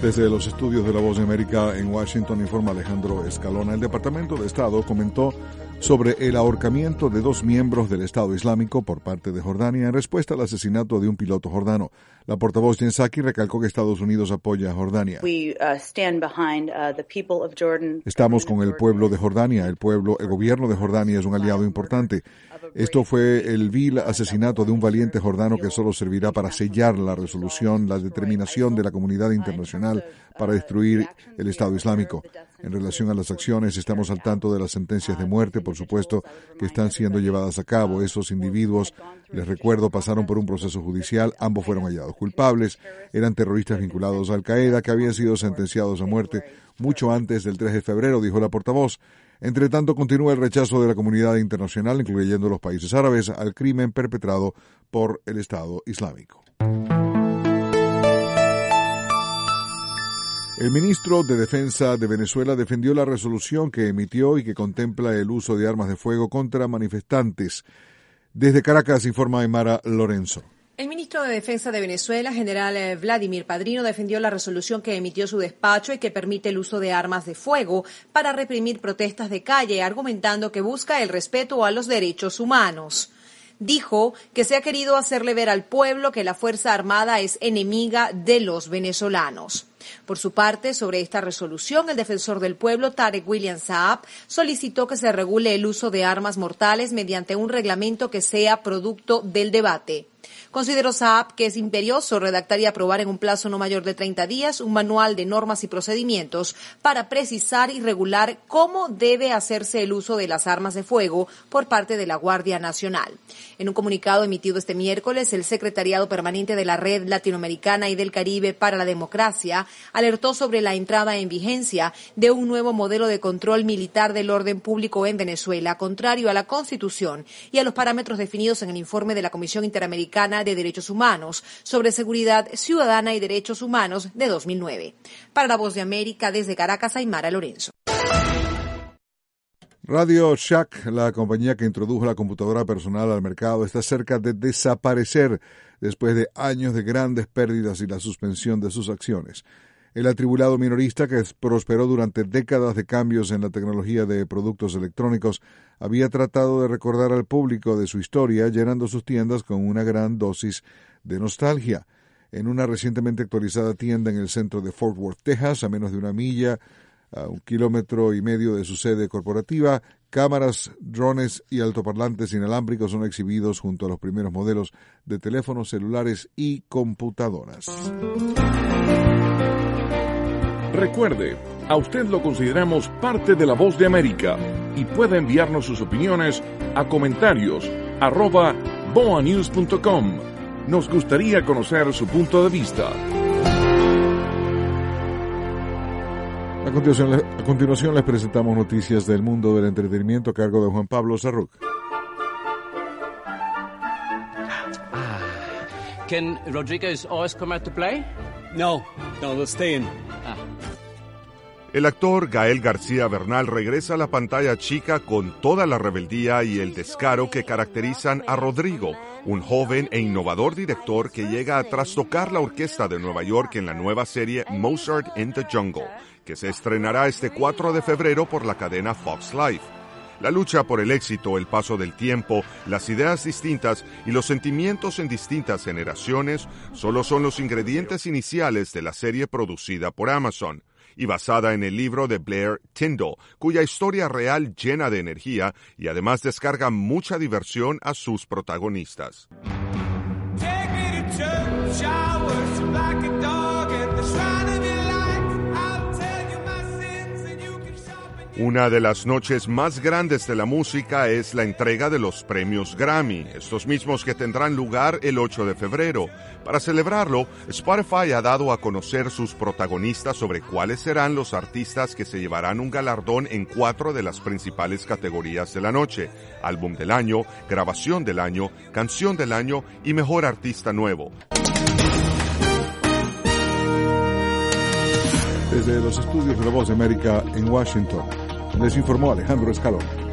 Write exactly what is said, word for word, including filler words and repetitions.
Desde los estudios de La Voz de América en Washington informa Alejandro Escalona. El Departamento de Estado comentó sobre el ahorcamiento de dos miembros del Estado Islámico por parte de Jordania en respuesta al asesinato de un piloto jordano. La portavoz Jen Psaki recalcó que Estados Unidos apoya a Jordania. We, uh, stand behind, uh, the people of Jordan. Estamos con el pueblo de Jordania. El pueblo, el gobierno de Jordania es un aliado importante. Esto fue el vil asesinato de un valiente jordano que solo servirá para sellar la resolución, la determinación de la comunidad internacional para destruir el Estado Islámico. En relación a las acciones, estamos al tanto de las sentencias de muerte, por supuesto, que están siendo llevadas a cabo. Esos individuos, les recuerdo, pasaron por un proceso judicial, ambos fueron hallados culpables, eran terroristas vinculados a Al-Qaeda que habían sido sentenciados a muerte mucho antes del tres de febrero, dijo la portavoz. Entre tanto, continúa el rechazo de la comunidad internacional, incluyendo los países árabes, al crimen perpetrado por el Estado Islámico. El ministro de Defensa de Venezuela defendió la resolución que emitió y que contempla el uso de armas de fuego contra manifestantes. Desde Caracas informa Aymara Lorenzo. El ministro de Defensa de Venezuela, general Vladimir Padrino, defendió la resolución que emitió su despacho y que permite el uso de armas de fuego para reprimir protestas de calle, argumentando que busca el respeto a los derechos humanos. Dijo que se ha querido hacerle ver al pueblo que la Fuerza Armada es enemiga de los venezolanos. Por su parte, sobre esta resolución, el defensor del pueblo, Tarek William Saab, solicitó que se regule el uso de armas mortales mediante un reglamento que sea producto del debate. Consideró Saab que es imperioso redactar y aprobar en un plazo no mayor de treinta días un manual de normas y procedimientos para precisar y regular cómo debe hacerse el uso de las armas de fuego por parte de la Guardia Nacional. En un comunicado emitido este miércoles, el Secretariado Permanente de la Red Latinoamericana y del Caribe para la Democracia alertó sobre la entrada en vigencia de un nuevo modelo de control militar del orden público en Venezuela, contrario a la Constitución y a los parámetros definidos en el informe de la Comisión Interamericana de Derechos Humanos sobre Seguridad Ciudadana y Derechos Humanos de dos mil nueve. Para La Voz de América, desde Caracas, Aymara Lorenzo. Radio Shack, la compañía que introdujo la computadora personal al mercado, está cerca de desaparecer después de años de grandes pérdidas y la suspensión de sus acciones. El atribulado minorista, que prosperó durante décadas de cambios en la tecnología de productos electrónicos, había tratado de recordar al público de su historia, llenando sus tiendas con una gran dosis de nostalgia. En una recientemente actualizada tienda en el centro de Fort Worth, Texas, a menos de una milla, a un kilómetro y medio de su sede corporativa, cámaras, drones y altoparlantes inalámbricos son exhibidos junto a los primeros modelos de teléfonos celulares y computadoras. Recuerde, a usted lo consideramos parte de La Voz de América y puede enviarnos sus opiniones a comentarios arroba boa news punto com. Nos gustaría conocer su punto de vista. A continuación, a continuación les presentamos noticias del mundo del entretenimiento a cargo de Juan Pablo Sarruc. Can Rodriguez always come out to play? No, no, they'll stay in. Ah. El actor Gael García Bernal regresa a la pantalla chica con toda la rebeldía y el descaro que caracterizan a Rodrigo, un joven e innovador director que llega a trastocar la orquesta de Nueva York en la nueva serie Mozart in the Jungle, que se estrenará este cuatro de febrero por la cadena Fox Life. La lucha por el éxito, el paso del tiempo, las ideas distintas y los sentimientos en distintas generaciones solo son los ingredientes iniciales de la serie producida por Amazon y basada en el libro de Blair Tyndall, cuya historia real llena de energía y además descarga mucha diversión a sus protagonistas. Una de las noches más grandes de la música es la entrega de los premios Grammy, estos mismos que tendrán lugar el ocho de febrero. Para celebrarlo, Spotify ha dado a conocer sus protagonistas sobre cuáles serán los artistas que se llevarán un galardón en cuatro de las principales categorías de la noche: álbum del año, grabación del año, canción del año y mejor artista nuevo. Desde los estudios de La Voz de América en Washington, les informó Alejandro Escalona.